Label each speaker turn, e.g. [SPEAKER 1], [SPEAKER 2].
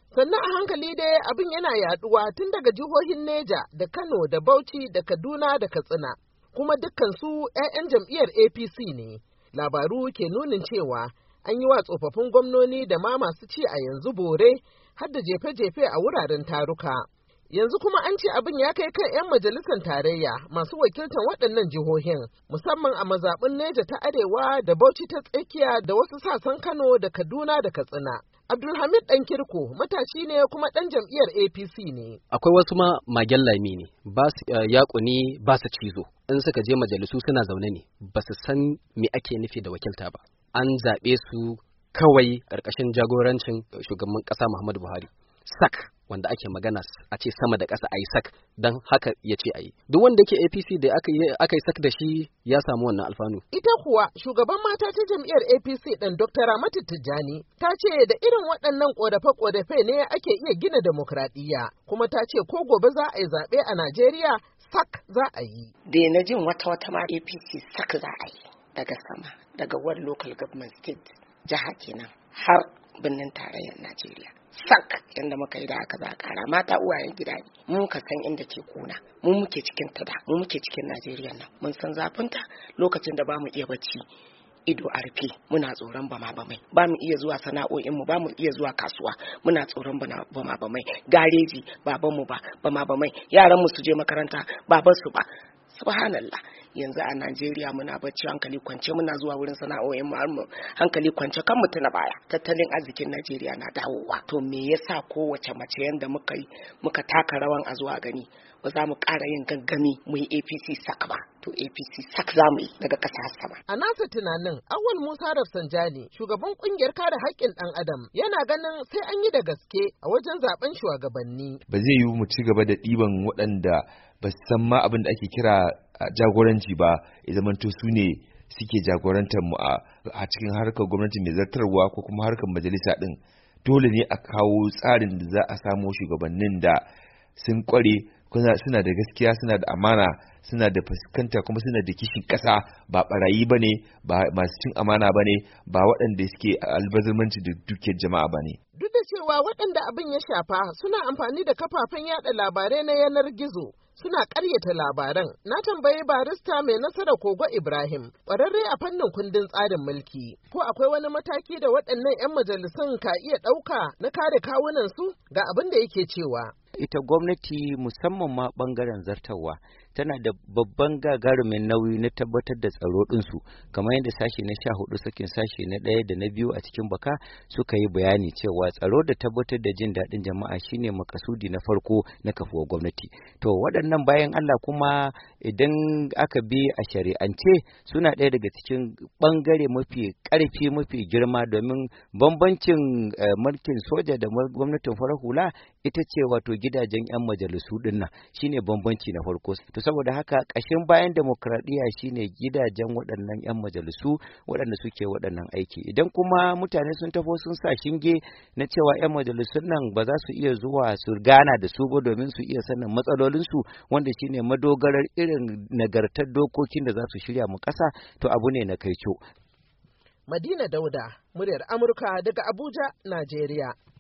[SPEAKER 1] Sannan a hankali dai abin yana yaduwa tun daga jihohin Neja da Kano da Bauchi da Kaduna da Katsina, kuma dukkan su 'ya'yan jam'iyyar APC ne. Labaru ke nunin cewa an yi wa tsofaffin gwamnoni da ma masu ci a yanzu bore har da jefe-jefe a wuraren taruka. Yanzu kuma an ce abin ya kai kan 'yan majalisar tarayya masu wakiltar waɗannan jihohin, musamman a mazaɓin Neja ta Arewa da Bauchi ta Tsakiya da wasu sassan Kano da Kaduna da Katsina. Abdulhamid ɗan Kirko matashi ne kuma ɗan jam'iyyar APC ne.
[SPEAKER 2] Akwai wasu ma magen lami ne, ba su yaƙuni ba su cizo. In suka je majalisu suna zaune ne, ba su san me ake nufi da wakilta ba. An zaɓe su kawai ƙarƙashin jagorancin shugaban ƙasa Muhammadu Buhari. Sak wanda ake magana a ce sama da ƙasa a yi sak don haka ya ce a yi. Duk wanda yake APC da aka yi sak da shi ya samu wannan alfanu.
[SPEAKER 1] Ita kuwa shugaban mata ta jam'iyyar APC ɗin Dr. Ramatu Tijjani ta ce da irin waɗannan ƙorafe-ƙorafe ne ake iya gina demokradiyya, kuma ta ce ko gobe za a yi zaɓe a Najeriya sak za a yi.
[SPEAKER 3] Da na jin wata ma APC sak za a yi daga sama, daga wani local government state jiha kenan har birnin tarayyar Najeriya. Sak yadda muka yi da aka za kara mata uwayen gida ne, mun ka san inda ke kuna, mu muke cikin tada, mu muke cikin Najeriya nan, mun san zafinta lokacin da bamu iya bacci ido a rufe, muna tsoron bama-bamai, ba mu iya zuwa sana'o'inmu, ba mu iya zuwa kasuwa, muna tsoron bama-bamai, gareji babanmu ba bama-bamai, yaran mu su je makaranta babansu ba. Subhanallah, yanzu a Najeriya muna bacci hankali kwance, muna zuwa wurin sana'o'in mu hankali kwance, kan mutu na baya. Tattalin arzikin Najeriya na dawowa. To me yasa kowace mace yanda muka taka rawan a zuwa gani ba za mu ƙara yin gangami mu yi APC sak ba? To APC sak za mu yi daga ƙasa sama.
[SPEAKER 1] A nasa tunanin Awwal Musa Rafsanjani, shugaban ƙungiyar kare haƙƙin ɗan Adam, yana ganin sai an yi da gaske a wajen zaben shugabanni.
[SPEAKER 4] Ba zai yiwu mu ci gaba da ɗiban waɗanda ba su san ma abin da ake kira jagoranci ba, ya zamanto su ne suke jagorantar mu a cikin harkar gwamnati mai zartarwa ko kuma harkar majalisa din. Dole ne a kawo tsarin da za a samo shugabannin da sun kware, suna da gaskiya, suna da amana, suna da fuskanta, kuma suna da kishin ƙasa, ba barayi ba ne, ba masu cin amana ba ne, ba waɗanda suke albazirmanci da dukiyar jama'a ba ne.
[SPEAKER 1] Duk da cewa waɗanda abin ya shafa suna amfani da kafafen yaɗa labarai na yanar gizo, suna ƙaryata labaran. Na tambayi barista mai nasara Kogo Ibrahim, ƙwararre a fannin kundin tsarin mulki, ko akwai wani mataki da waɗannan 'yan majalisun ka iya ɗauka na kare kawunansu? Ga abin da yake cewa.
[SPEAKER 5] Ita gwamnati musamman ma ɓangaren zartarwa tana da babban gagarumin nauyi na tabbatar da tsaro ɗinsu, kamar yadda sashe na 14 sakin sashe na 1 da na 2 a cikin baka suka yi bayani cewa tsaro da tabbatar da jin daɗin jama'a shine makasudi na farko na kafuwar gwamnati. To waɗannan bayan Allah kuma idan aka bi a shari'ance suna ɗaya daga cikin ɓangare mafi ƙarfi mafi girma, domin bambancin mulkin soja da gwamnatin farar hula ita ce wato gidajen 'yan majalisu ɗin nan shine bambanci na farko. To saboda haka ƙashin bayan demokradiyya shine gidajen waɗannan 'yan majalisu waɗanda suke waɗannan aiki. Idan kuma mutane sun tafo sun sa shinge na cewa 'yan majalisun nan ba za su iya zuwa su gana da su ba domin su iya sanin matsalolinsu, wanda shine madogarar irin nagartar dokokin da za su shirya mu ƙasa, to abu ne na kaico.
[SPEAKER 1] Madina Dauda, muryar Amurka daga Abuja, Najeriya.